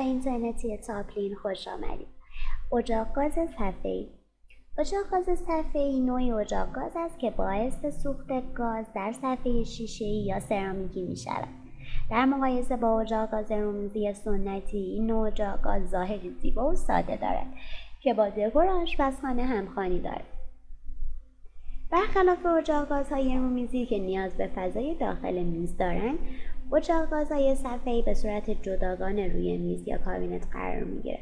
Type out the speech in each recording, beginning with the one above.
فروشگاه اینترنتی تاپلین خوش آمدید. اجاق گاز صفحه‌ای. اجاق گاز صفحه‌ای نوعی اجاق گاز است که باعث سوخت گاز در صفحه شیشه‌ای یا سرامیکی می شود. در مقایسه با اجاق گاز رمزی سنتی، این نوع اجاق گاز ظاهری زیبا و ساده دارد که با دکور آشپزخانه همخوانی دارد. برخلاف اجاق گازهای رمزی که نیاز به فضای داخل میز دارند، اجاق گازهای صفحه‌ای به صورت جداگانه روی میز یا کابینت قرار می‌گیرد.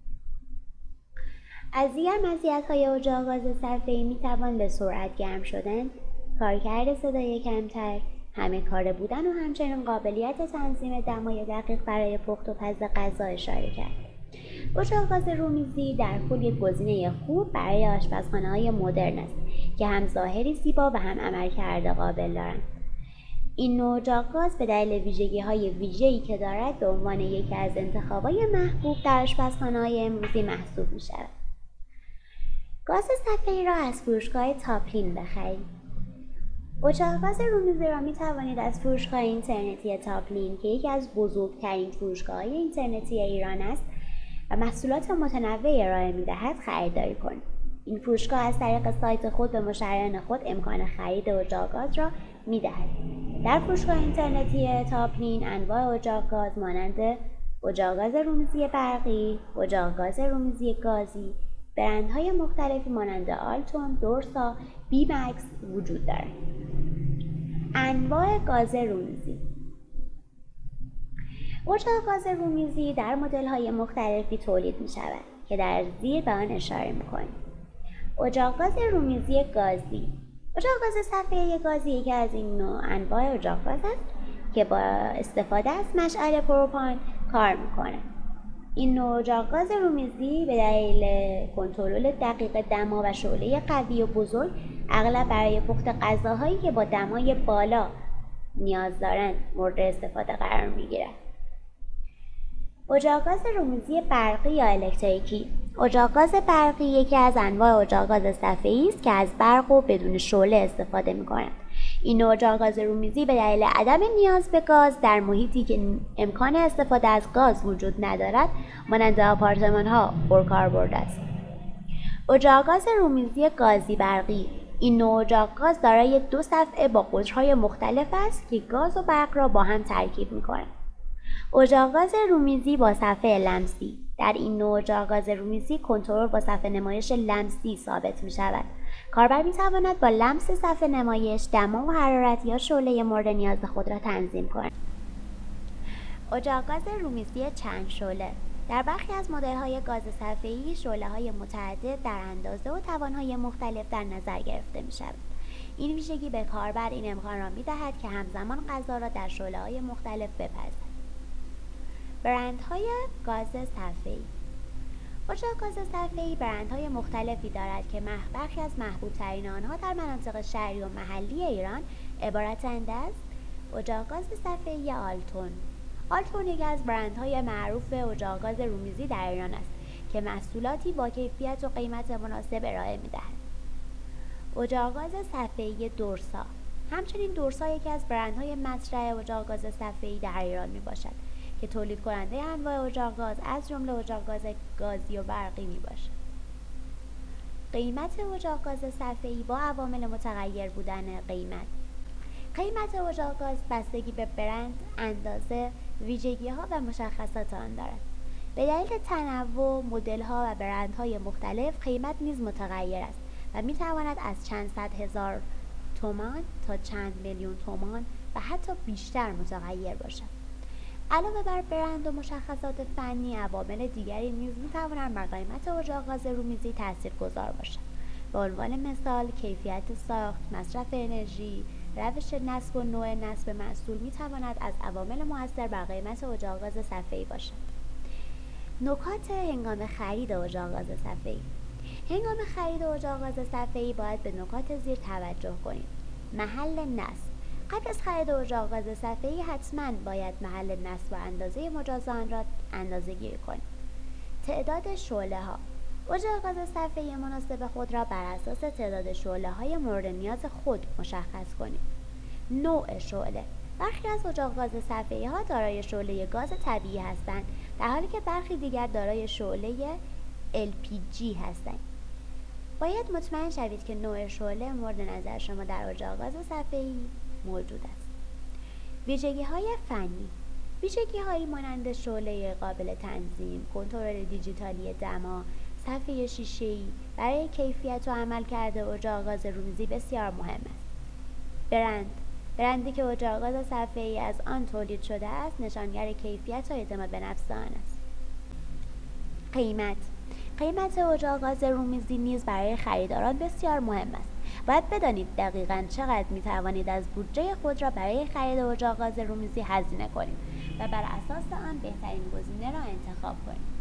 از دیگر مزیت‌های اجاق گاز صفحه‌ای می‌توان به سرعت گرم شدن، کارکرد صدای کمتر، همه کاره بودن و همچنین قابلیت تنظیم دمای دقیق برای پخت و پز غذا اشاره کرد. اجاق گاز رمزی در کل یک گزینه خوب برای آشپزخانه‌های مدرن است که هم ظاهری زیبا و هم عملکرد قابل دارند. این نوع اجاق گاز به دلیل ویژگی‌های ویژه‌ای که دارد به عنوان یکی از انتخاب‌های محبوب در آشپزخانه‌های امروزی محسوب می‌شود. گاز صفحه‌ای را از فروشگاه تاپلین بخرید. اجاق گاز رمزی را می‌توانید از فروشگاه اینترنتی تاپلین که یکی از بزرگترین فروشگاه‌های اینترنتی ایران است و محصولات متنوعی ارائه می‌دهد خریداری کنید. این فروشگاه از طریق سایت خود به مشتریان خود امکان خرید اجاق گاز را می‌دهد. در فروشگاه اینترنتی تاپلین انواع اجاق گاز مانند اجاق گاز رمزی برقی، اجاق گاز رمزی گازی، برندهای مختلفی مانند آلتون، دورسا، بی مکس وجود دارد. انواع گاز رمزی. اجاق گاز رمزی در مدل‌های مختلفی تولید می‌شود که در زیر به آن اشاره می‌کنیم. اجاق گاز رمزی گازی. اجاق گاز صفحه‌ای گازی یکی از این نوع انواع اجاق گاز است که با استفاده از مشعل پروپان کار می‌کند. این نوع اجاق گاز رمزی به دلیل کنترل دقیق دما و شعله قوی و بزرگ اغلب برای پخت غذاهایی که با دمای بالا نیاز دارند مورد استفاده قرار می‌گیرد. اجاق گاز رمزی برقی یا الکتریکی. اجاق گاز برقی یکی از انواع اجاق گاز صفحه‌ای است که از برق و بدون شعله استفاده می‌کند. این نوع اجاق گاز رمزی به دلیل عدم نیاز به گاز در محیطی که امکان استفاده از گاز وجود ندارد مانند آپارتمان‌ها پرکاربرد است. اجاق گاز رمزی گازی برقی. این نوع اجاق گاز دارای دو صفحه با قطرهای مختلف است که گاز و برق را با هم ترکیب می‌کنند. اجاق گاز رمزی با صفحه لمسی. در این نوع اجاق گاز رمزی کنترل با صفحه نمایش لمسی ثابت می شود. کاربر می تواند با لمس صفحه نمایش دما و حرارت یا شعله مورد نیاز خود را تنظیم کند. اجاق گاز رمزی چند شعله. در برخی از مدل‌های گاز صفحه‌ای شعله‌های متعدد در اندازه و توان‌های مختلف در نظر گرفته می شود. این ویژگی به کاربر این امکان را می دهد که همزمان غذا را در شعله‌های مختلف بپزد. برندهای گاز صفحه‌ای. اجاق گاز صفحه‌ای برندهای مختلفی دارد که برخی از محبوب‌ترین آنها در مناطق شهری و محلی ایران عبارتند از اجاق گاز صفحه‌ای آلتون. آلتون یکی از برندهای معروف اجاق گاز رمزی در ایران است که محصولاتی با کیفیت و قیمت مناسب ارائه می‌دهد. اجاق گاز صفحه‌ای دورسا. همچنین دورسا یکی از برندهای مطرح اجاق گاز صفحه‌ای در ایران میباشد که تولید کننده انواع اجاق گاز از جمله اجاق گاز گازی و برقی میباشد. قیمت اجاق گاز صفحه‌ای با عوامل متغیر بودن قیمت اجاق گاز بستگی به برند، اندازه، ویژگی‌ها و مشخصات آن دارد. به دلیل تنوع مدل‌ها و برندهای مختلف قیمت نیز متغیر است و می‌تواند از چند صد هزار تومان تا چند میلیون تومان و حتی بیشتر متغیر باشد. علاوه بر برند و مشخصات فنی، عوامل دیگری نیز می‌توانند بر قیمت اجاق گاز رمزی تاثیرگذار باشند. به عنوان مثال، کیفیت ساخت، مصرف انرژی، روش نصب و نوع نصب محصول می‌تواند از عوامل مؤثر بر قیمت اجاق گاز صفحه‌ای باشد. نکات هنگام خرید اجاق گاز صفحه‌ای. هنگام خرید اجاق گاز صفحه‌ای باید به نکات زیر توجه کنید. محل نصب. قبل از خرید اجاق گاز صفحه‌ای حتماً باید محل نصب و اندازه مجاز آن را اندازه‌گیری کنید. تعداد شعله‌ها. اجاق گاز صفحه‌ای مناسب خود را بر اساس تعداد شعله‌های مورد نیاز خود مشخص کنید. نوع شعله. برخی از اجاق گاز صفحه‌ای‌ها دارای شعله گاز طبیعی هستند در حالی که برخی دیگر دارای شعله LPG هستند. باید مطمئن شوید که نوع شعله مورد نظر شما در اجاق گاز صفحه‌ای موجود است. ویژگی‌های فنی: ویژگی‌هایی مانند شعله قابل تنظیم، کنترل دیجیتالی دما، صفحه شیشه‌ای برای کیفیت و عملکرد اجاق گاز رومیزی بسیار مهم است. برندی که اجاق گاز صفحه‌ای از آن تولید شده است نشانگر کیفیت و اعتماد به نفس آن است. قیمت اجاق گاز رومیزی نیز برای خریداران بسیار مهم است. باید بدانید دقیقاً چقدر می‌توانید از بودجه خود را برای خرید اجاق گاز رومیزی هزینه کنید و بر اساس آن بهترین گزینه را انتخاب کنید.